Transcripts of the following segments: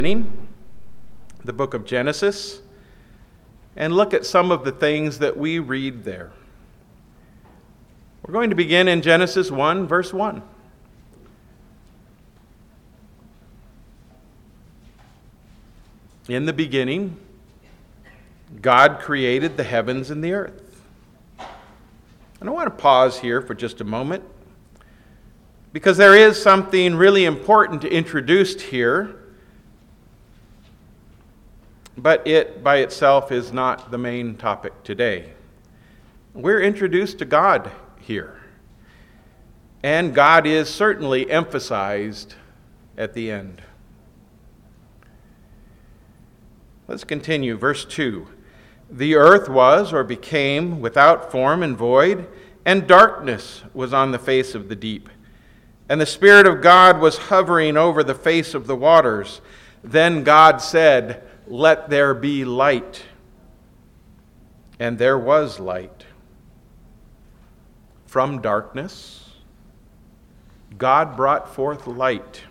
the book of Genesis, and look at some of the things that we read there. We're going to begin in Genesis 1, verse 1. In the beginning, God created the heavens and the earth. And I want to pause here for just a moment, because there is something really important introduced here, but it by itself is not the main topic today. We're introduced to God here, and God is certainly emphasized at the end. Let's continue. Verse 2. The earth was or became without form and void, and darkness was on the face of the deep. And the Spirit of God was hovering over the face of the waters. Then God said, "Let there be light." And there was light. From darkness, God brought forth light.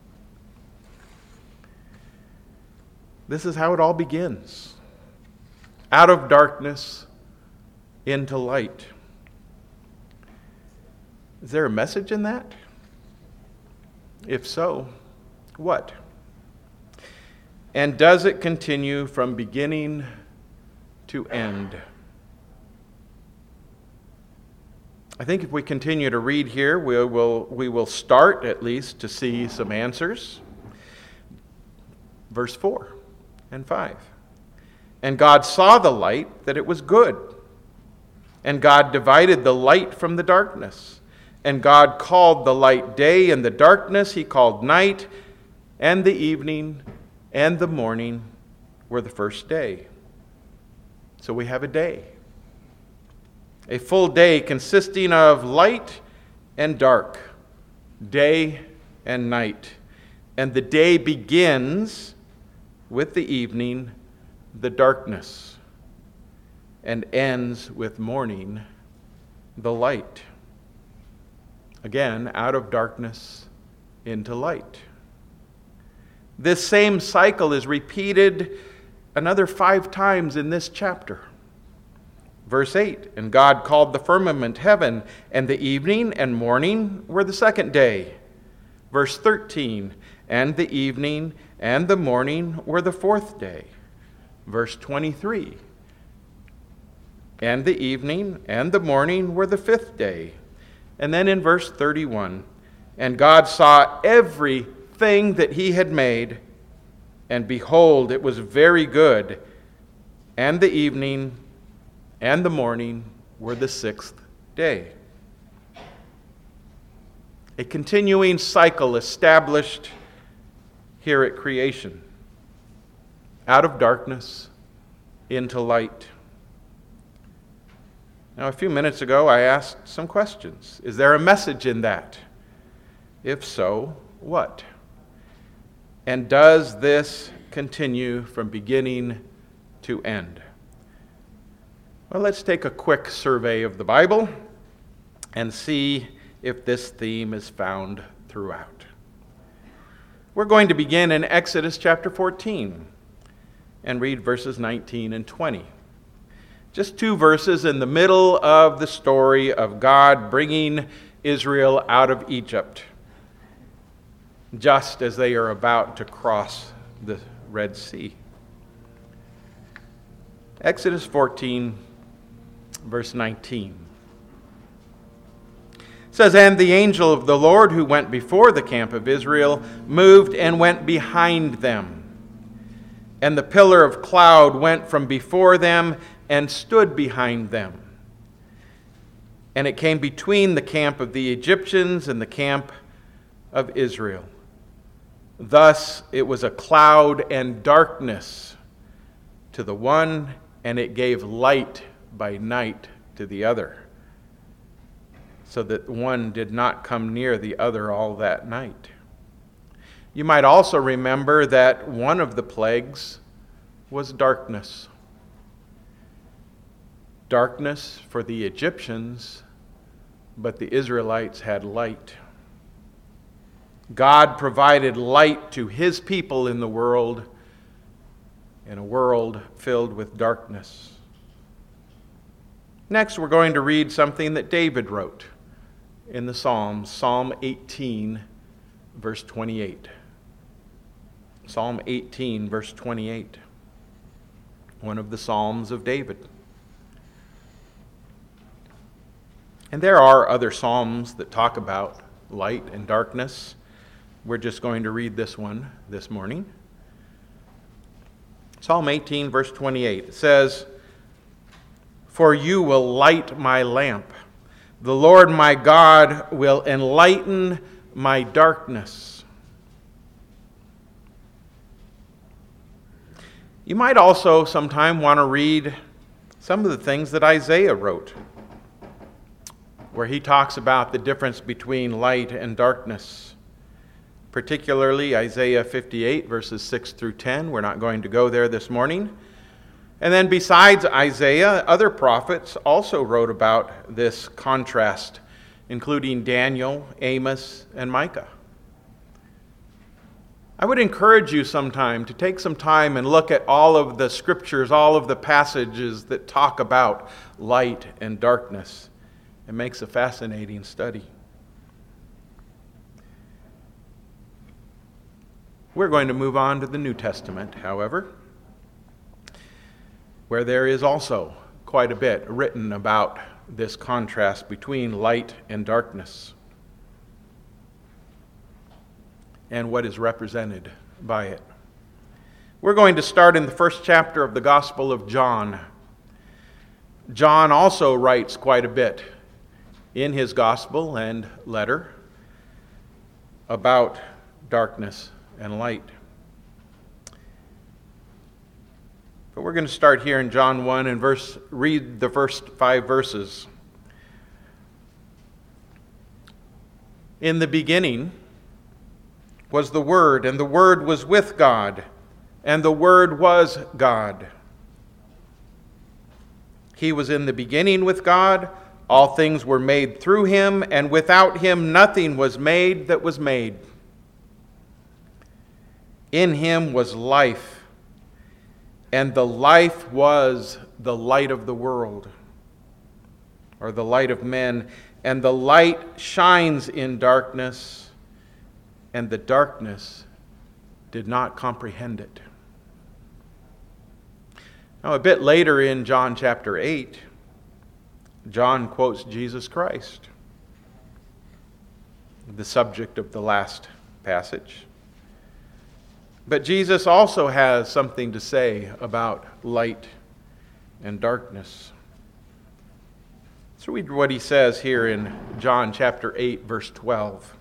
This is how it all begins. Out of darkness into light. Is there a message in that? If so, what? And does it continue from beginning to end? I think if we continue to read here, we will start at least to see some answers. Verse 4 and 5. And God saw the light, that it was good. And God divided the light from the darkness. And God called the light day, and the darkness he called night, and the evening and the morning were the first day. So we have a day. A full day consisting of light and dark, day and night. And the day begins with the evening, the darkness, and ends with morning, the light. Again, out of darkness into light. This same cycle is repeated another 5 times in this chapter. Verse 8, and God called the firmament heaven, and the evening and morning were the second day. Verse 13, and the evening and the morning were the fourth day. Verse 23, and the evening and the morning were the fifth day. And then in verse 31, and God saw everything that he had made, and behold, it was very good. And the evening and the morning were the sixth day. A continuing cycle established here at creation. Out of darkness into light. Now, a few minutes ago, I asked some questions. Is there a message in that? If so, what? And does this continue from beginning to end? Well, let's take a quick survey of the Bible and see if this theme is found throughout. We're going to begin in Exodus chapter 14 and read verses 19 and 20. Just 2 verses in the middle of the story of God bringing Israel out of Egypt, just as they are about to cross the Red Sea. Exodus 14, verse 19. It says, and the angel of the Lord who went before the camp of Israel moved and went behind them. And the pillar of cloud went from before them and stood behind them. And it came between the camp of the Egyptians and the camp of Israel. Thus it was a cloud and darkness to the one, and it gave light by night to the other, so that one did not come near the other all that night. You might also remember that one of the plagues was darkness. Darkness for the Egyptians, but the Israelites had light. God provided light to his people in the world, in a world filled with darkness. Next, we're going to read something that David wrote in the Psalms, Psalm 18, verse 28. Psalm 18, verse 28, one of the Psalms of David. And there are other Psalms that talk about light and darkness. We're just going to read this one this morning. Psalm 18, verse 28, it says, "For you will light my lamp. The Lord my God will enlighten my darkness." You might also sometime want to read some of the things that Isaiah wrote, where he talks about the difference between light and darkness, particularly Isaiah 58, verses 6 through 10. We're not going to go there this morning. And then besides Isaiah, other prophets also wrote about this contrast, including Daniel, Amos, and Micah. I would encourage you sometime to take some time and look at all of the scriptures, all of the passages that talk about light and darkness. It makes a fascinating study. We're going to move on to the New Testament, however, where there is also quite a bit written about this contrast between light and darkness and what is represented by it. We're going to start in the first chapter of the Gospel of John. John also writes quite a bit in his Gospel and letter about darkness and light. But we're going to start here in John 1 and read the first 5 verses. "In the beginning was the Word, and the Word was with God, and the Word was God. He was in the beginning with God. All things were made through him, and without him nothing was made that was made. In him was life, and the life was the light of the world," or the light of men. "And the light shines in darkness, and the darkness did not comprehend it." Now, a bit later in John chapter 8, John quotes Jesus Christ, the subject of the last passage. But Jesus also has something to say about light and darkness. Let's read what he says here in John chapter 8, verse 12.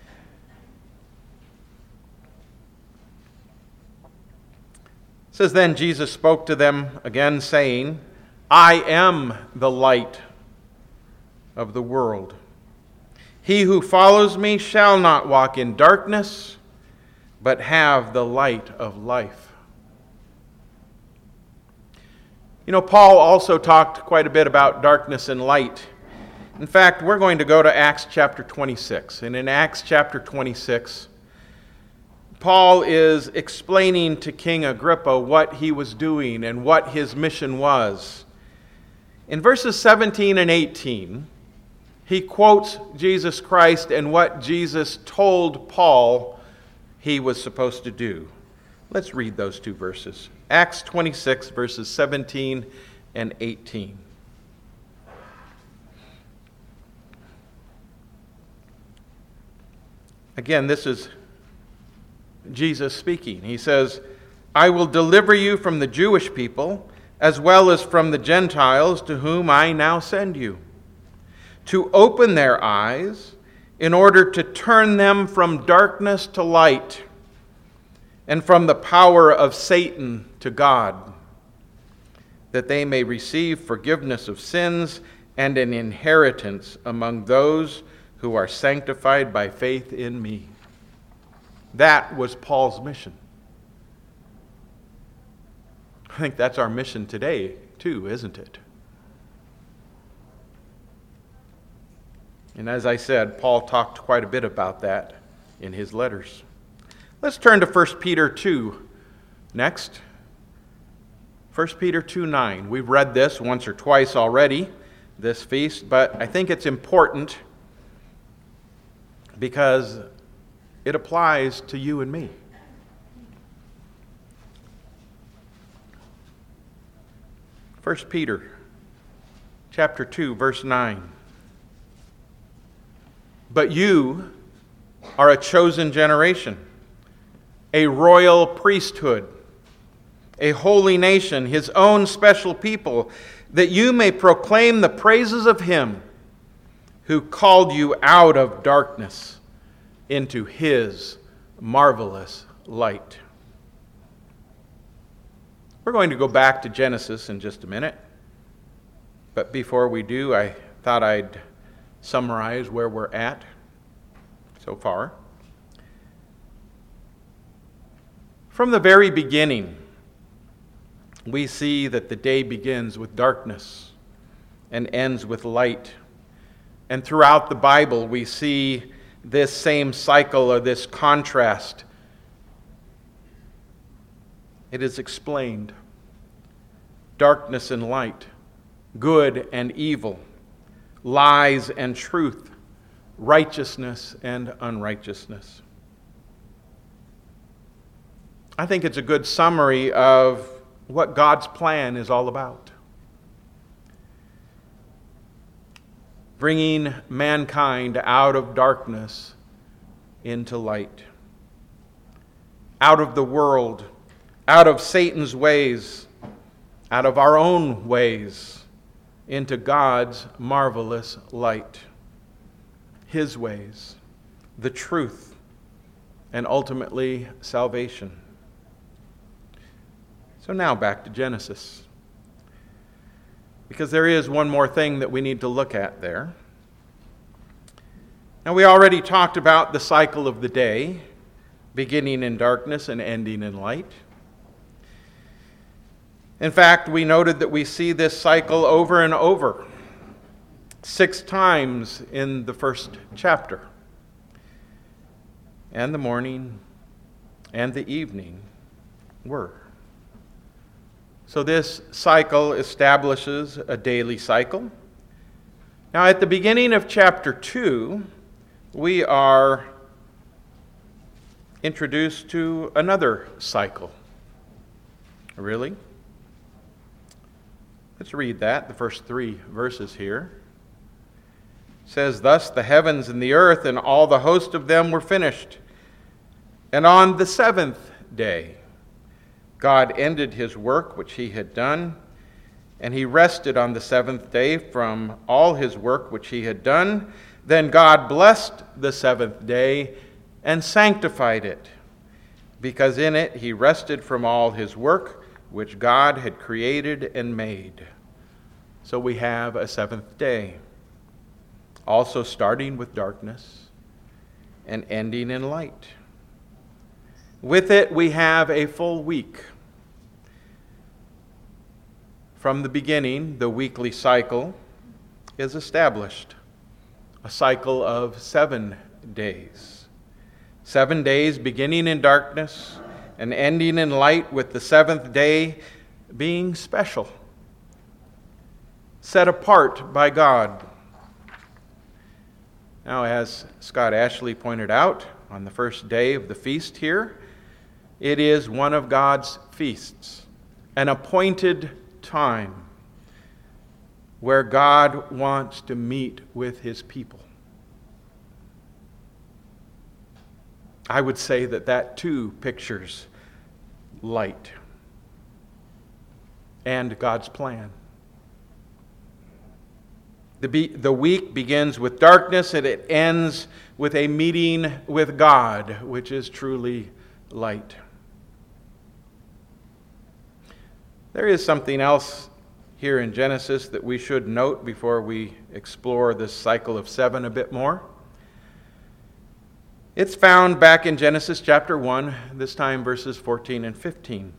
It says, "Then Jesus spoke to them again, saying, I am the light of the world. He who follows me shall not walk in darkness, but have the light of life." You know, Paul also talked quite a bit about darkness and light. In fact, we're going to go to Acts chapter 26. And in Acts chapter 26, Paul is explaining to King Agrippa what he was doing and what his mission was. In verses 17 and 18, he quotes Jesus Christ and what Jesus told Paul he was supposed to do. Let's read those 2 verses. Acts 26, verses 17 and 18. Again, this is Jesus speaking. He says, "I will deliver you from the Jewish people, as well as from the Gentiles to whom I now send you, to open their eyes, in order to turn them from darkness to light, and from the power of Satan to God, that they may receive forgiveness of sins and an inheritance among those who are sanctified by faith in me." That was Paul's mission. I think that's our mission today, too, isn't it? And as I said, Paul talked quite a bit about that in his letters. Let's turn to 1 Peter 2 next. 1 Peter 2:9. We've read this once or twice already, this feast, but I think it's important because it applies to you and me. 1 Peter chapter 2, verse 9. But you are a chosen generation, a royal priesthood, a holy nation, his own special people, that you may proclaim the praises of him who called you out of darkness into his marvelous light. We're going to go back to Genesis in just a minute. But before we do, I thought I'd summarize where we're at so far. From the very beginning, we see that the day begins with darkness and ends with light. And throughout the Bible, we see this same cycle or this contrast. It is explained. Darkness and light, good and evil, lies and truth, righteousness and unrighteousness. I think it's a good summary of what God's plan is all about. Bringing mankind out of darkness into light. Out of the world, out of Satan's ways, out of our own ways, into God's marvelous light. His ways, the truth, and ultimately salvation. So now back to Genesis. Because there is one more thing that we need to look at there. Now we already talked about the cycle of the day, beginning in darkness and ending in light. In fact, we noted that we see this cycle over and over, 6 times in the first chapter. And the morning and the evening were. So this cycle establishes a daily cycle. Now at the beginning of chapter 2, we are introduced to another cycle. Really? Let's read that, the first 3 verses here. It says, "Thus the heavens and the earth and all the host of them were finished. And on the 7th day, God ended his work which he had done, and he rested on the 7th day from all his work which he had done. Then God blessed the 7th day and sanctified it, because in it he rested from all his work which God had created and made." So we have a 7th day, also starting with darkness and ending in light. With it, we have a full week. From the beginning, the weekly cycle is established, a cycle of 7 days. 7 days beginning in darkness and ending in light, with the 7th day being special, set apart by God. Now, as Scott Ashley pointed out on the first day of the feast here, it is one of God's feasts, an appointed time where God wants to meet with his people. I would say that that too pictures light and God's plan. The week begins with darkness and it ends with a meeting with God, which is truly light. There is something else here in Genesis that we should note before we explore this cycle of 7 a bit more. It's found back in Genesis chapter 1, this time verses 14 and 15.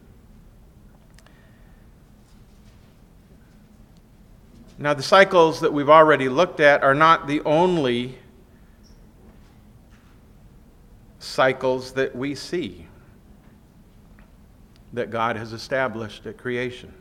Now, the cycles that we've already looked at are not the only cycles that we see that God has established at creation.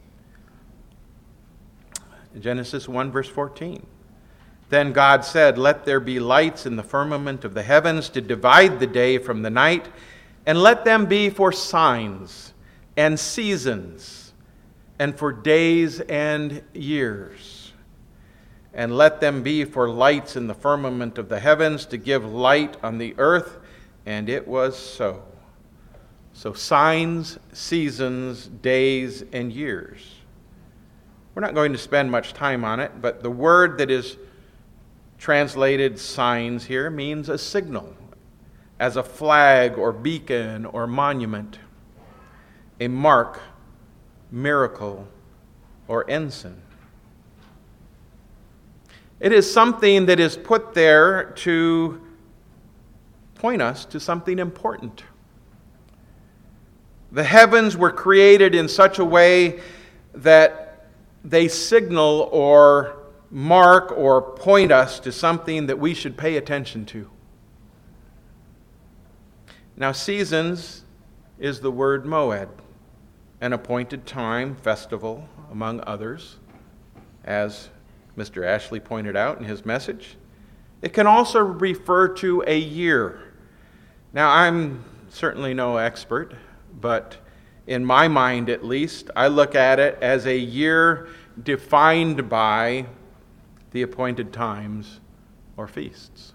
Genesis 1, verse 14. Then God said, "Let there be lights in the firmament of the heavens to divide the day from the night, and let them be for signs and seasons, and for days and years. And let them be for lights in the firmament of the heavens to give light on the earth." And it was so. So signs, seasons, days, and years. We're not going to spend much time on it, but the word that is translated signs here means a signal, as a flag or beacon or monument, a mark, miracle, or ensign. It is something that is put there to point us to something important. The heavens were created in such a way that they signal or mark or point us to something that we should pay attention to. Now, seasons is the word moed, an appointed time, festival, among others, as Mr. Ashley pointed out in his message. It can also refer to a year. Now, I'm certainly no expert, but in my mind at least, I look at it as a year defined by the appointed times or feasts.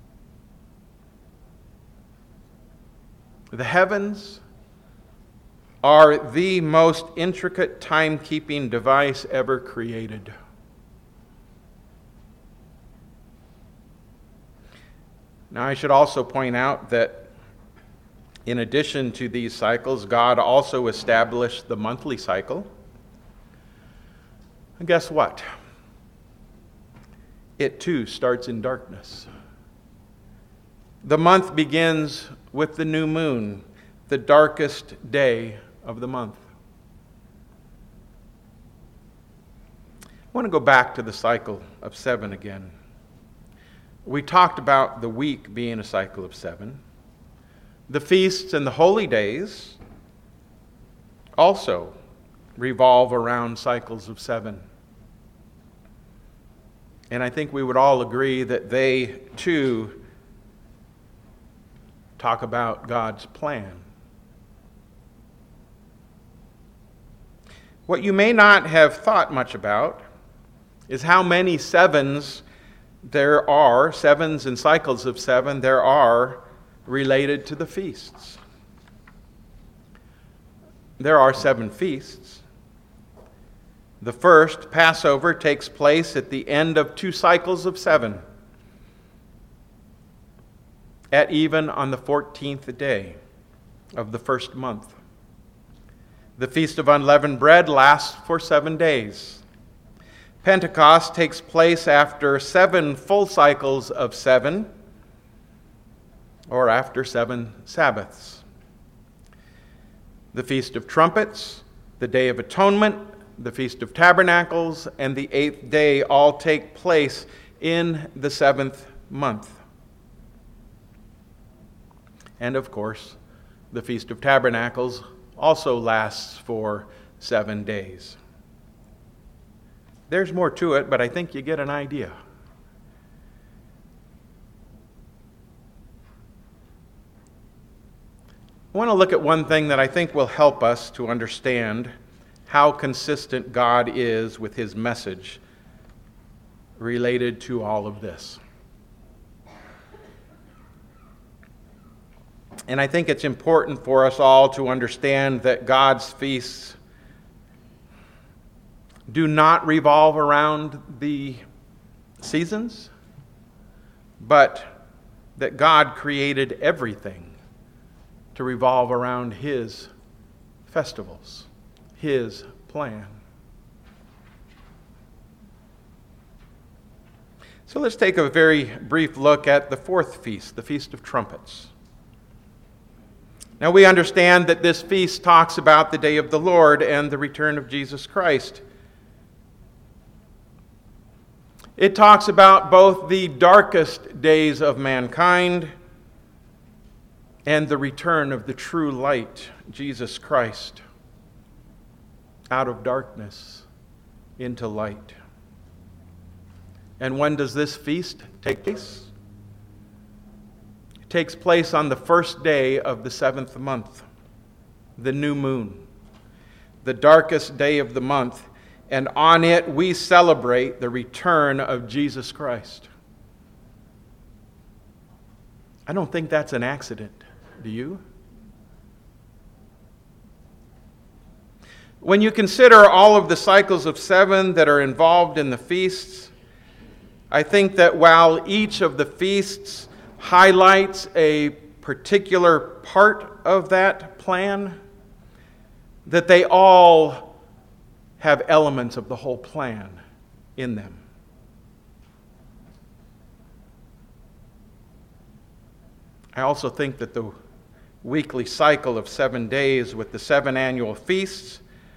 The heavens are the most intricate timekeeping device ever created. Now, I should also point out that in addition to these cycles, God also established the monthly cycle. And guess what? It too starts in darkness. The month begins with the new moon, the darkest day of the month. I want to go back to the cycle of 7 again. We talked about the week being a cycle of 7. The feasts and the holy days also revolve around cycles of 7. And I think we would all agree that they, too, talk about God's plan. What you may not have thought much about is how many sevens there are, sevens and cycles of 7, there are related to the feasts. There are 7 feasts. The first, Passover, takes place at the end of 2 cycles of 7, at even on the 14th day of the first month. The Feast of Unleavened Bread lasts for 7 days. Pentecost takes place after 7 full cycles of 7, or after 7 Sabbaths. The Feast of Trumpets, the Day of Atonement, the Feast of Tabernacles, and the 8th day all take place in the 7th month. And of course, the Feast of Tabernacles also lasts for 7 days. There's more to it, but I think you get an idea. I want to look at one thing that I think will help us to understand how consistent God is with his message related to all of this. And I think it's important for us all to understand that God's feasts do not revolve around the seasons, but that God created everything to revolve around his festivals, his plan. So let's take a very brief look at the 4th feast, the Feast of Trumpets. Now we understand that this feast talks about the day of the Lord and the return of Jesus Christ. It talks about both the darkest days of mankind and the return of the true light, Jesus Christ, out of darkness into light. And when does this feast take place? It takes place on the first day of the 7th month, the new moon, the darkest day of the month, and on it we celebrate the return of Jesus Christ. I don't think that's an accident. Do you? When you consider all of the cycles of 7 that are involved in the feasts, I think that while each of the feasts highlights a particular part of that plan, that they all have elements of the whole plan in them. I also think that the weekly cycle of 7 days with the 7 annual feasts,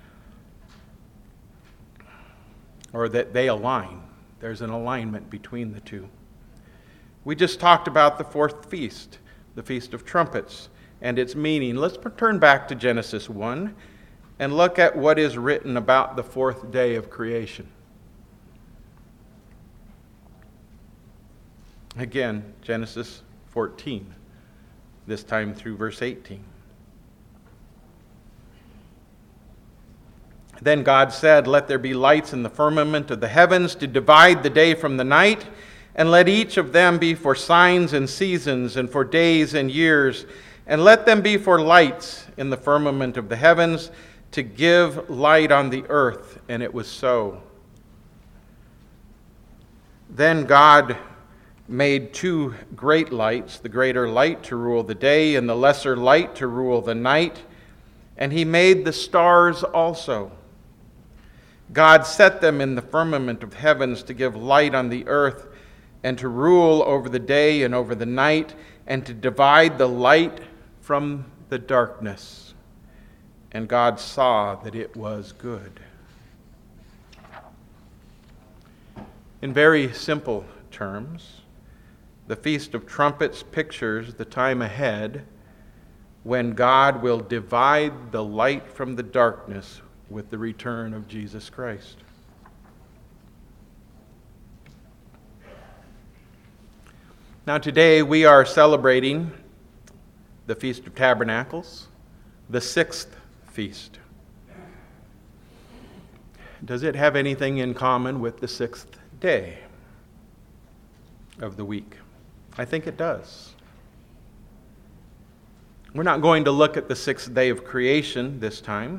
or that they align. There's an alignment between the two. We just talked about the 4th feast, the Feast of Trumpets, and its meaning. Let's turn back to Genesis 1 and look at what is written about the 4th day of creation. Again, Genesis 14. This time through verse 18. Then God said, "Let there be lights in the firmament of the heavens to divide the day from the night, and let each of them be for signs and seasons, and for days and years, and let them be for lights in the firmament of the heavens, to give light on the earth." And it was so. Then God made 2 great lights, the greater light to rule the day and the lesser light to rule the night. And he made the stars also. God set them in the firmament of heavens to give light on the earth and to rule over the day and over the night and to divide the light from the darkness. And God saw that it was good. In very simple terms, the Feast of Trumpets pictures the time ahead when God will divide the light from the darkness with the return of Jesus Christ. Now today we are celebrating the Feast of Tabernacles, the 6th feast. Does it have anything in common with the 6th day of the week? I think it does. We're not going to look at the 6th day of creation this time.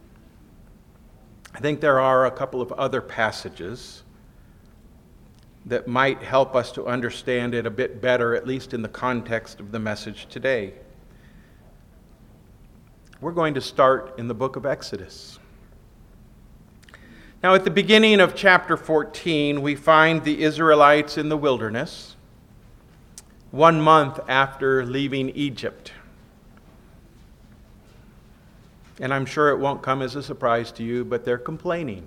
I think there are a couple of other passages that might help us to understand it a bit better, at least in the context of the message today. We're going to start in the book of Exodus. Now, at the beginning of chapter 14, we find the Israelites in the wilderness, 1 month after leaving Egypt. And I'm sure it won't come as a surprise to you, but they're complaining.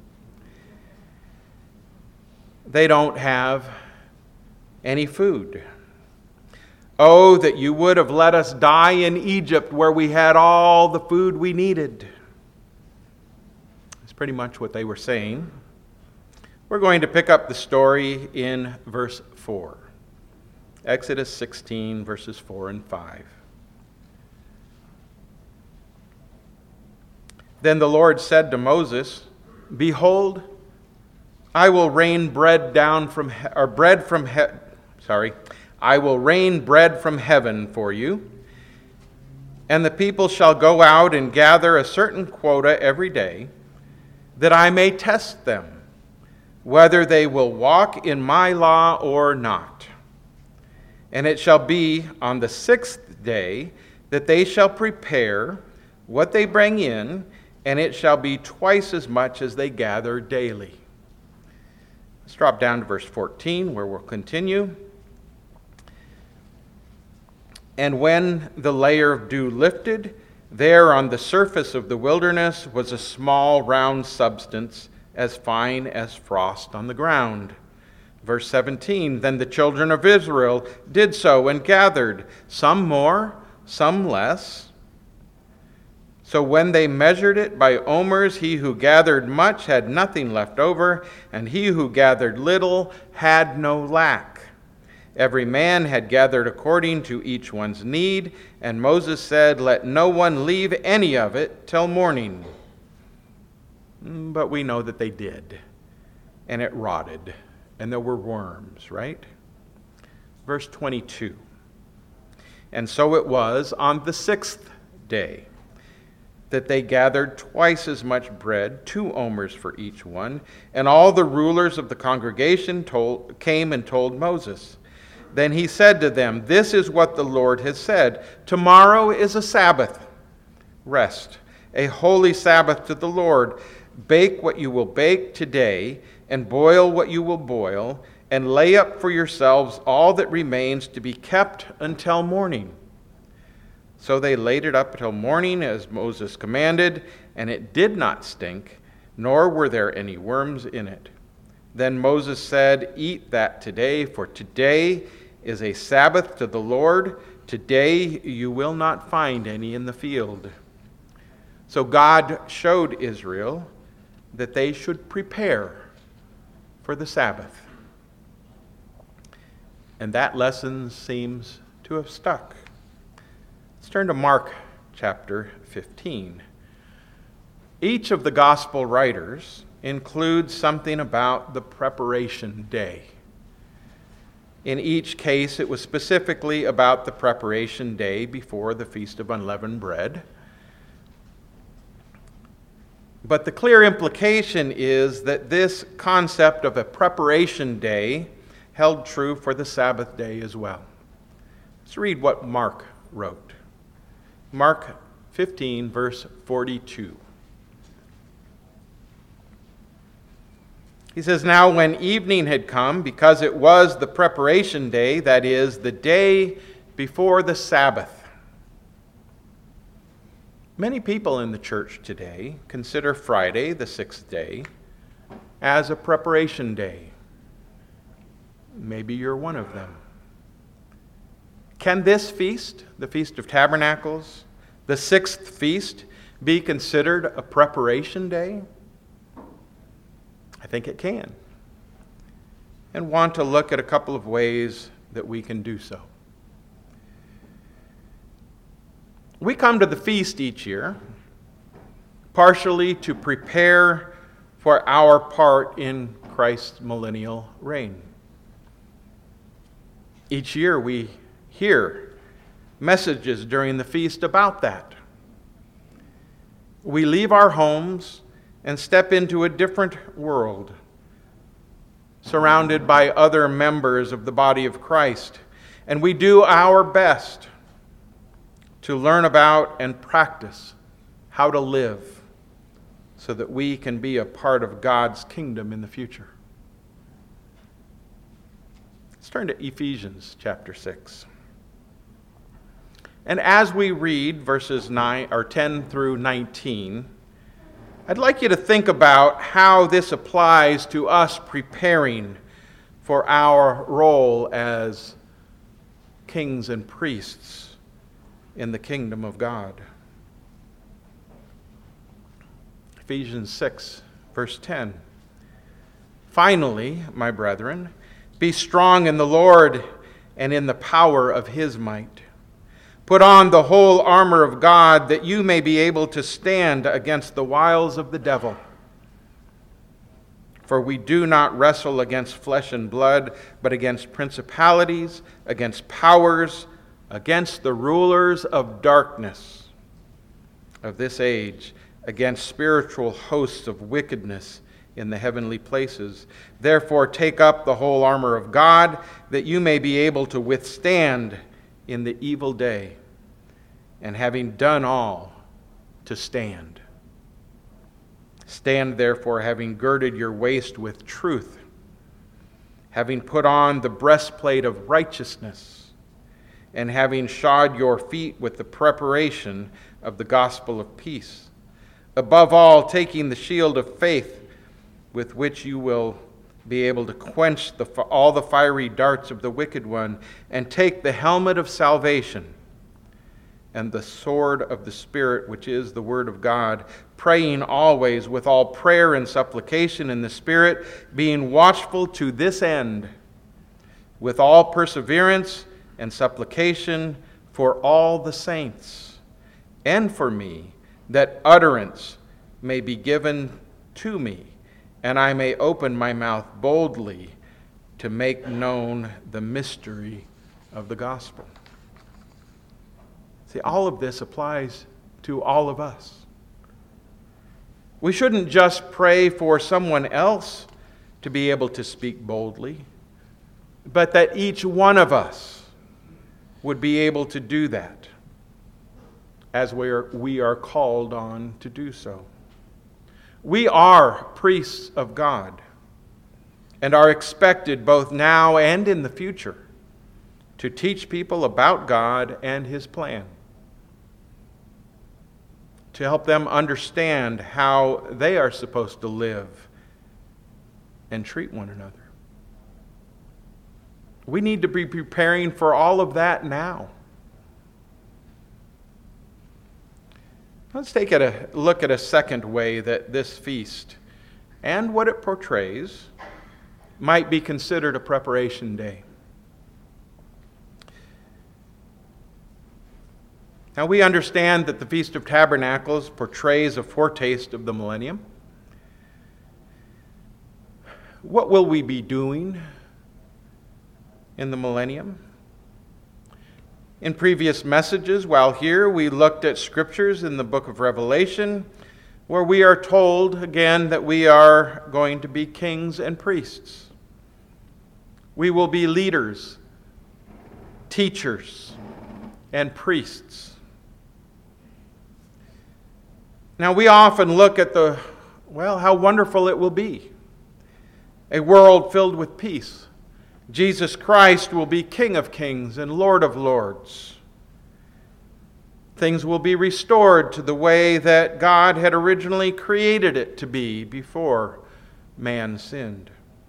They don't have any food. "Oh, that you would have let us die in Egypt where we had all the food we needed." That's pretty much what they were saying. We're going to pick up the story in verse 4. Exodus 16, verses 4 and 5. Then the Lord said to Moses, "Behold, I will rain bread from heaven for you, and the people shall go out and gather a certain quota every day, that I may test them, whether they will walk in my law or not. And it shall be on the 6th day that they shall prepare what they bring in, and it shall be twice as much as they gather daily." Let's drop down to verse 14, where we'll continue. "And when the layer of dew lifted, there on the surface of the wilderness was a small round substance, as fine as frost on the ground." Verse 17, "Then the children of Israel did so and gathered, some more, some less. So when they measured it by omers, he who gathered much had nothing left over, and he who gathered little had no lack. Every man had gathered according to each one's need, and Moses said, "Let no one leave any of it till morning." But we know that they did, and it rotted, and there were worms, right? Verse 22. And so it was on the 6th day that they gathered twice as much bread, 2 omers for each one, and all the rulers of the congregation came and told Moses. Then he said to them, "This is what the Lord has said. Tomorrow is a Sabbath, rest, a holy Sabbath to the Lord. Bake what you will bake today, and boil what you will boil, and lay up for yourselves all that remains to be kept until morning." So they laid it up till morning as Moses commanded, and it did not stink, nor were there any worms in it. Then Moses said, "Eat that today, for today is a Sabbath to the Lord. Today you will not find any in the field." So God showed Israel that they should prepare for the Sabbath. And that lesson seems to have stuck. Let's turn to Mark chapter 15. Each of the gospel writers includes something about the preparation day. In each case, it was specifically about the preparation day before the Feast of Unleavened Bread. But the clear implication is that this concept of a preparation day held true for the Sabbath day as well. Let's read what Mark wrote. Mark 15, verse 42. He says, "Now when evening had come, because it was the preparation day, that is, the day before the Sabbath." Many people in the church today consider Friday, the 6th day, as a preparation day. Maybe you're one of them. Can this feast, the Feast of Tabernacles, the 6th feast, be considered a preparation day? I think it can. And want to look at a couple of ways that we can do so. We come to the feast each year, partially to prepare for our part in Christ's millennial reign. Each year we hear messages during the feast about that. We leave our homes and step into a different world, surrounded by other members of the body of Christ, and we do our best to learn about and practice how to live so that we can be a part of God's kingdom in the future. Let's turn to Ephesians chapter 6. And as we read verses 10 through 19, I'd like you to think about how this applies to us preparing for our role as kings and priests in the kingdom of God. Ephesians 6, verse 10. "Finally, my brethren, be strong in the Lord and in the power of his might. Put on the whole armor of God, that you may be able to stand against the wiles of the devil. For we do not wrestle against flesh and blood, but against principalities, against powers, against the rulers of darkness of this age, against spiritual hosts of wickedness in the heavenly places. Therefore take up the whole armor of God, that you may be able to withstand in the evil day, and having done all, to stand. Stand therefore, having girded your waist with truth, having put on the breastplate of righteousness, and having shod your feet with the preparation of the gospel of peace. Above all, taking the shield of faith, with which you will be able to quench all the fiery darts of the wicked one, and take the helmet of salvation and the sword of the Spirit, which is the Word of God, praying always with all prayer and supplication in the Spirit, being watchful to this end, with all perseverance and supplication for all the saints, and for me, that utterance may be given to me, and I may open my mouth boldly to make known the mystery of the gospel. See, all of this applies to all of us. We shouldn't just pray for someone else to be able to speak boldly, but that each one of us would be able to do that as we are called on to do so. We are priests of God and are expected both now and in the future to teach people about God and His plan, to help them understand how they are supposed to live and treat one another. We need to be preparing for all of that now. Let's take a look at a second way that this feast and what it portrays might be considered a preparation day. Now, we understand that the Feast of Tabernacles portrays a foretaste of the millennium. What will we be doing in the millennium? In previous messages, while here, we looked at scriptures in the book of Revelation, where we are told again that we are going to be kings and priests. We will be leaders, teachers, and priests. Now, we often look at how wonderful it will be. A world filled with peace. Jesus Christ will be King of kings and Lord of lords. Things will be restored to the way that God had originally created it to be before man sinned.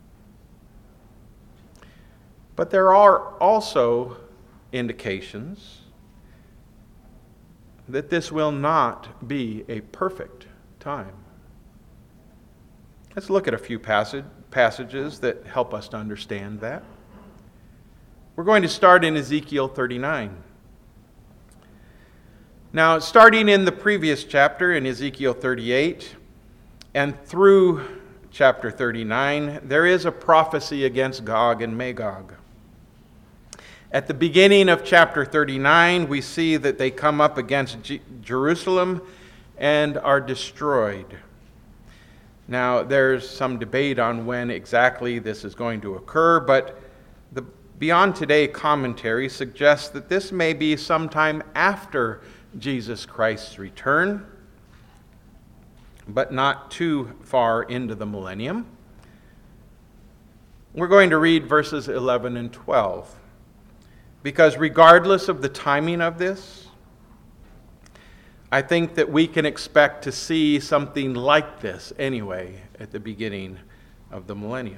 But there are also indications that this will not be a perfect time. Let's look at a few passages that help us to understand that. We're going to start in Ezekiel 39. Now, starting in the previous chapter, in Ezekiel 38, and through chapter 39, there is a prophecy against Gog and Magog. At the beginning of chapter 39, we see that they come up against Jerusalem and are destroyed. Now, there's some debate on when exactly this is going to occur, but the Beyond Today commentary suggests that this may be sometime after Jesus Christ's return, but not too far into the millennium. We're going to read verses 11 and 12, because regardless of the timing of this, I think that we can expect to see something like this anyway at the beginning of the millennium.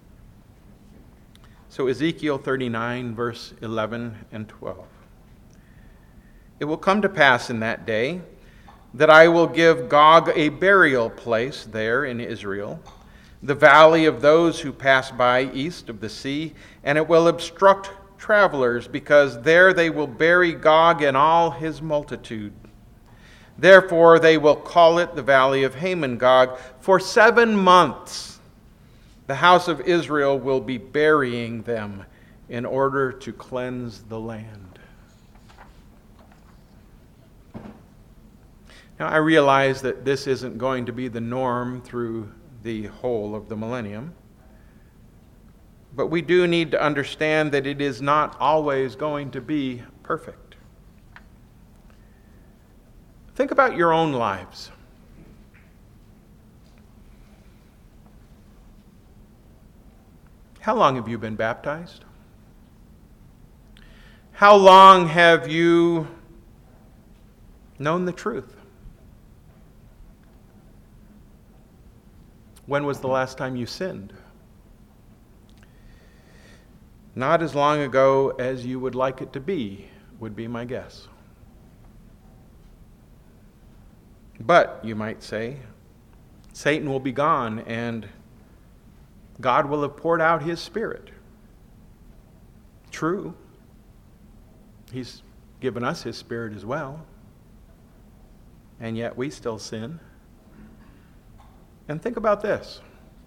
So Ezekiel 39, verse 11 and 12. It will come to pass in that day that I will give Gog a burial place there in Israel, the valley of those who pass by east of the sea, and it will obstruct travelers, because there they will bury Gog and all his multitude. Therefore they will call it the valley of Hamon-Gog. For 7 months the house of Israel will be burying them in order to cleanse the land. Now, I realize that this isn't going to be the norm through the whole of the millennium, but we do need to understand that it is not always going to be perfect. Think about your own lives. How long have you been baptized? How long have you known the truth? When was the last time you sinned? Not as long ago as you would like it to be, would be my guess. But, you might say, Satan will be gone and God will have poured out his Spirit. True. He's given us his Spirit as well. And yet we still sin. And think about this.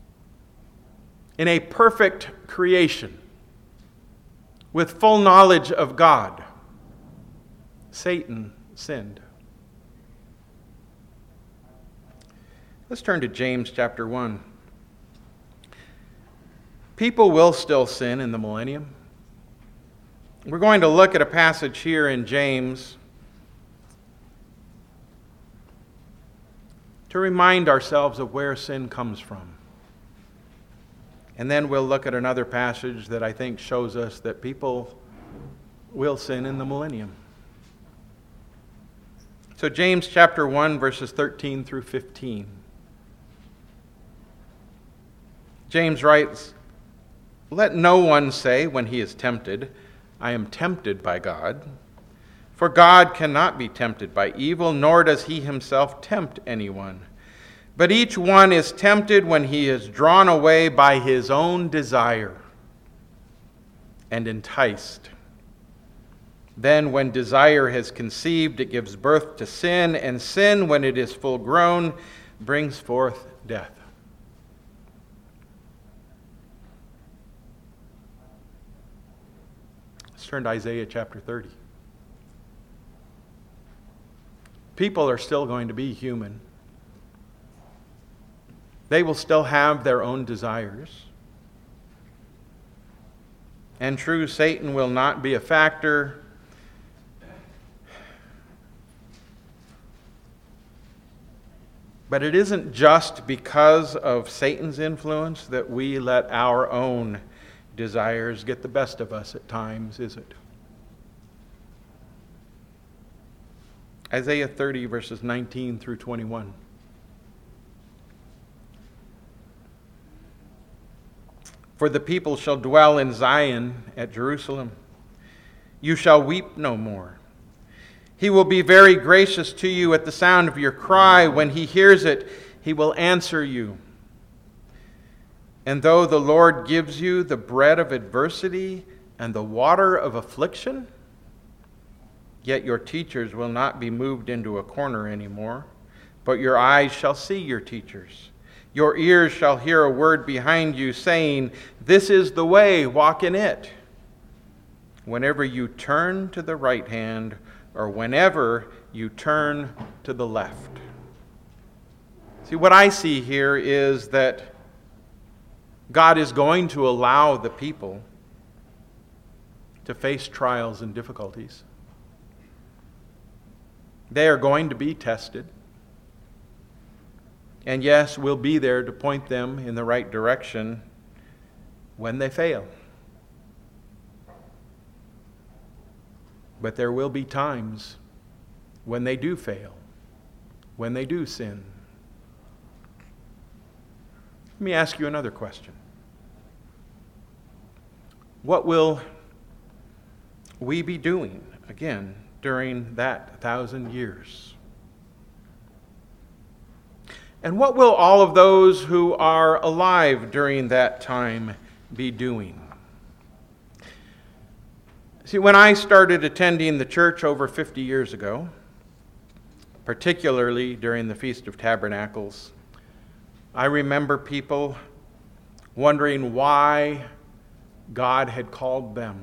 In a perfect creation, with full knowledge of God, Satan sinned. Let's turn to James chapter 1. People will still sin in the millennium. We're going to look at a passage here in James to remind ourselves of where sin comes from. And then we'll look at another passage that I think shows us that people will sin in the millennium. So James chapter 1, verses 13 through 15. James writes, "Let no one say when he is tempted, 'I am tempted by God.' For God cannot be tempted by evil, nor does he himself tempt anyone. But each one is tempted when he is drawn away by his own desire and enticed. Then when desire has conceived, it gives birth to sin, and sin, when it is full grown, brings forth death." Let's turn to Isaiah chapter 30. People are still going to be human. They will still have their own desires. And true, Satan will not be a factor. But it isn't just because of Satan's influence that we let our own desires get the best of us at times, is it? Isaiah 30, verses 19 through 21. "For the people shall dwell in Zion at Jerusalem. You shall weep no more. He will be very gracious to you at the sound of your cry. When he hears it, he will answer you. And though the Lord gives you the bread of adversity and the water of affliction, yet your teachers will not be moved into a corner anymore, but your eyes shall see your teachers. Your ears shall hear a word behind you saying, 'This is the way, walk in it.' Whenever you turn to the right hand, or whenever you turn to the left." See, what I see here is that God is going to allow the people to face trials and difficulties. They are going to be tested. And yes, we'll be there to point them in the right direction when they fail. But there will be times when they do fail, when they do sin. Let me ask you another question. What will we be doing, again, during that 1,000 years? And what will all of those who are alive during that time be doing? See, when I started attending the church over 50 years ago, particularly during the Feast of Tabernacles, I remember people wondering why God had called them.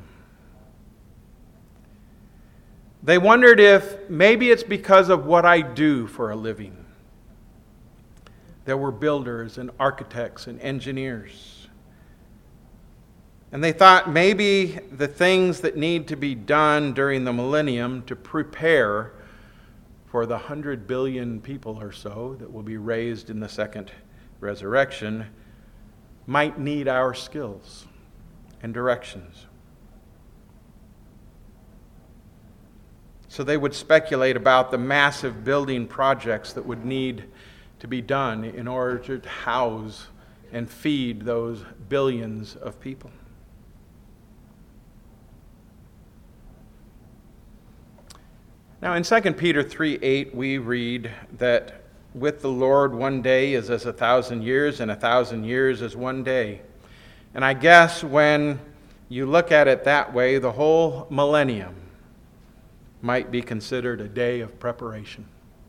They wondered if maybe it's because of what I do for a living. There were builders and architects and engineers. And they thought maybe the things that need to be done during the millennium to prepare for the 100 billion people or so that will be raised in the second resurrection might need our skills and directions. So they would speculate about the massive building projects that would need to be done in order to house and feed those billions of people. Now in 2 Peter 3:8 we read that with the Lord 1 day is as 1,000 years, and 1,000 years as 1 day. And I guess when you look at it that way, the whole millennium might be considered a day of preparation.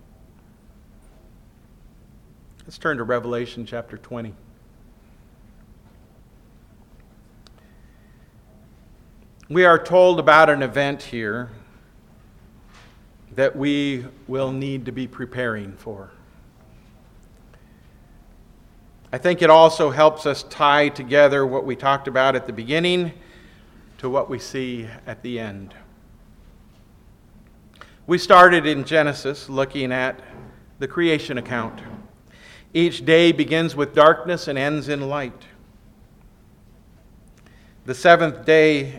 Let's turn to Revelation chapter 20. We are told about an event here that we will need to be preparing for. I think it also helps us tie together what we talked about at the beginning to what we see at the end. We started in Genesis looking at the creation account. Each day begins with darkness and ends in light. The seventh day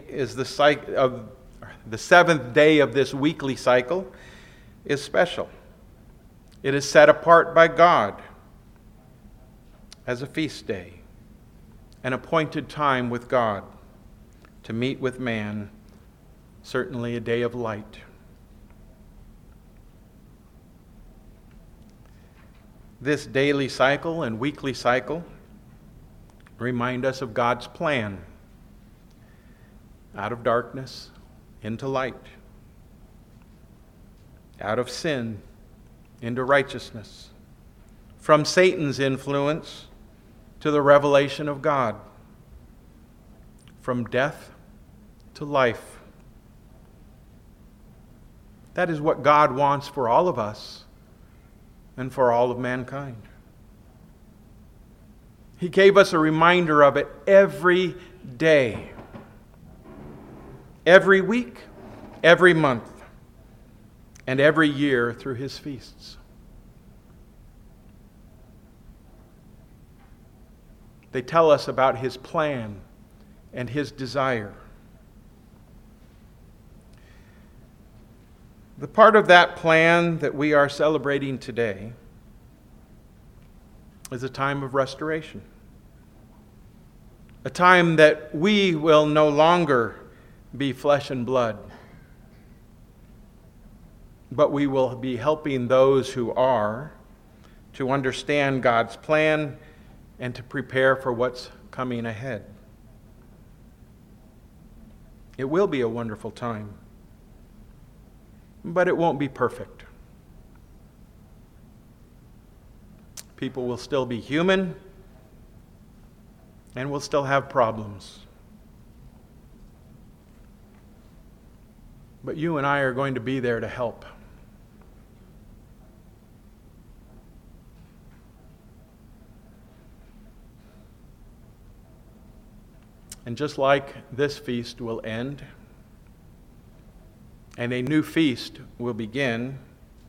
of this weekly cycle is special. It is set apart by God as a feast day, an appointed time with God to meet with man, certainly a day of light. This daily cycle and weekly cycle remind us of God's plan. Out of darkness into light. Out of sin into righteousness. From Satan's influence to the revelation of God. From death to life. That is what God wants for all of us and for all of mankind. He gave us a reminder of it every day. Every week, every month, and every year through His feasts. They tell us about His plan and His desire. The part of that plan that we are celebrating today is a time of restoration. A time that we will no longer be flesh and blood, but we will be helping those who are to understand God's plan and to prepare for what's coming ahead. It will be a wonderful time, but it won't be perfect. People will still be human and will still have problems. But you and I are going to be there to help. And just like this feast will end, and a new feast will begin,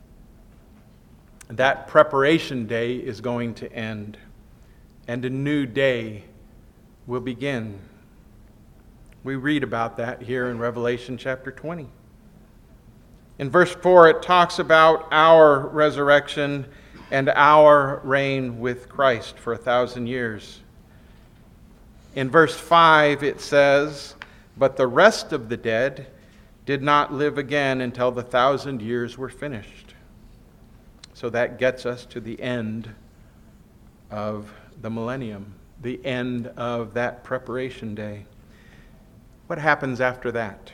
that preparation day is going to end, and a new day will begin. We read about that here in Revelation chapter 20. In verse 4, it talks about our resurrection and our reign with Christ for 1,000 years. In verse 5, it says, "But the rest of the dead did not live again until the 1,000 years were finished." So that gets us to the end of the millennium, the end of that preparation day. What happens after that?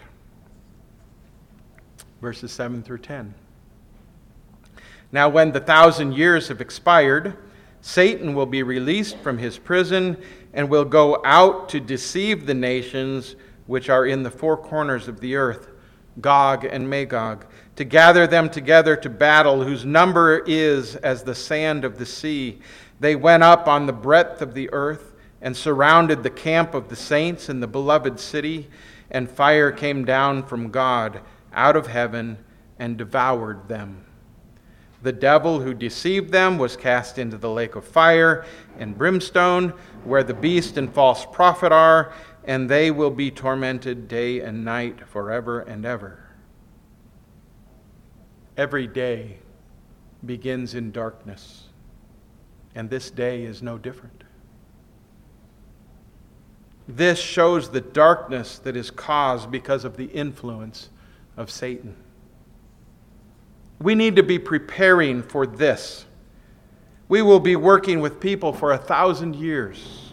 Verses 7 through 10. "Now when the 1,000 years have expired, Satan will be released from his prison and will go out to deceive the nations which are in the four corners of the earth, Gog and Magog, to gather them together to battle, whose number is as the sand of the sea. They went up on the breadth of the earth and surrounded the camp of the saints in the beloved city, and fire came down from God out of heaven and devoured them. The devil who deceived them was cast into the lake of fire and brimstone, where the beast and false prophet are, and they will be tormented day and night forever and ever." Every day begins in darkness, and this day is no different. This shows the darkness that is caused because of the influence of Satan. We need to be preparing for this. We will be working with people for 1,000 years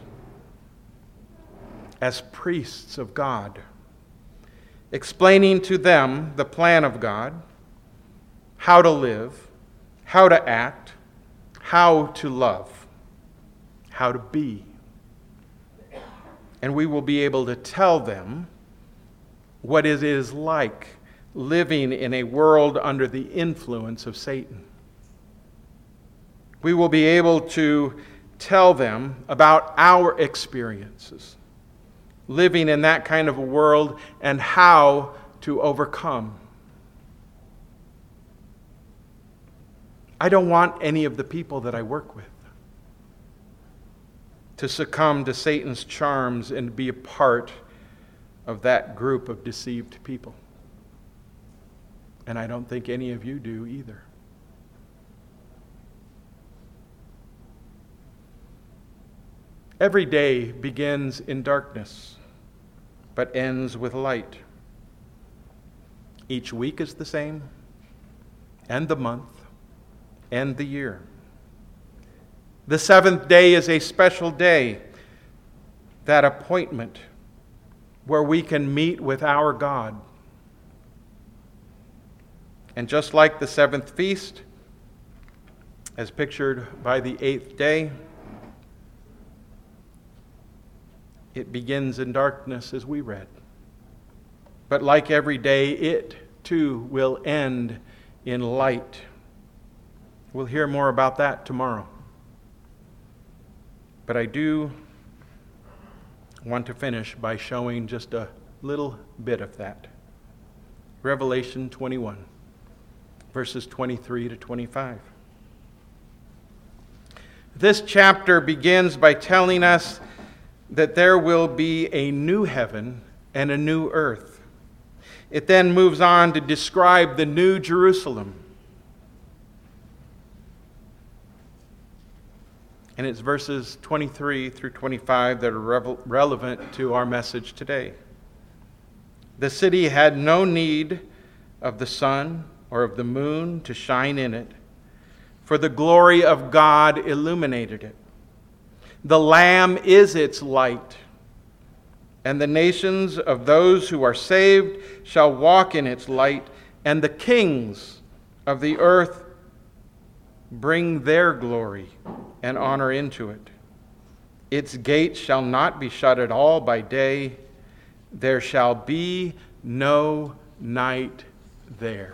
as priests of God, explaining to them the plan of God, how to live, how to act, how to love, how to be. And we will be able to tell them what it is like living in a world under the influence of Satan. We will be able to tell them about our experiences living in that kind of a world and how to overcome. I don't want any of the people that I work with to succumb to Satan's charms and be a part of that group of deceived people. And I don't think any of you do either. Every day begins in darkness, but ends with light. Each week is the same, and the month, and the year. The seventh day is a special day, that appointment where we can meet with our God. And just like the seventh feast, as pictured by the eighth day, it begins in darkness as we read. But like every day, it too will end in light. We'll hear more about that tomorrow. But I do want to finish by showing just a little bit of that. Revelation 21, verses 23 to 25. This chapter begins by telling us that there will be a new heaven and a new earth. It then moves on to describe the new Jerusalem. And it's verses 23 through 25 that are relevant to our message today. The city had no need of the sun or of the moon to shine in it, for the glory of God illuminated it. The Lamb is its light, and the nations of those who are saved shall walk in its light, and the kings of the earth bring their glory and honor into it. Its gates shall not be shut at all by day. There shall be no night there.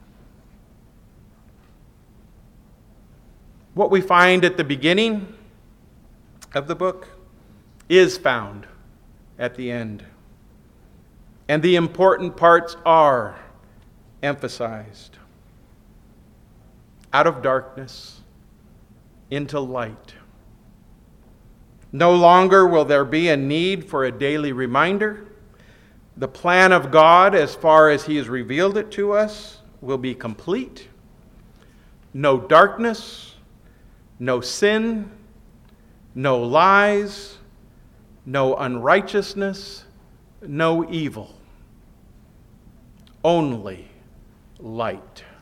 What we find at the beginning of the book is found at the end. And the important parts are emphasized. Out of darkness into light. No longer will there be a need for a daily reminder. The plan of God, as far as He has revealed it to us, will be complete. No darkness, no sin, no lies, no unrighteousness, no evil. Only light.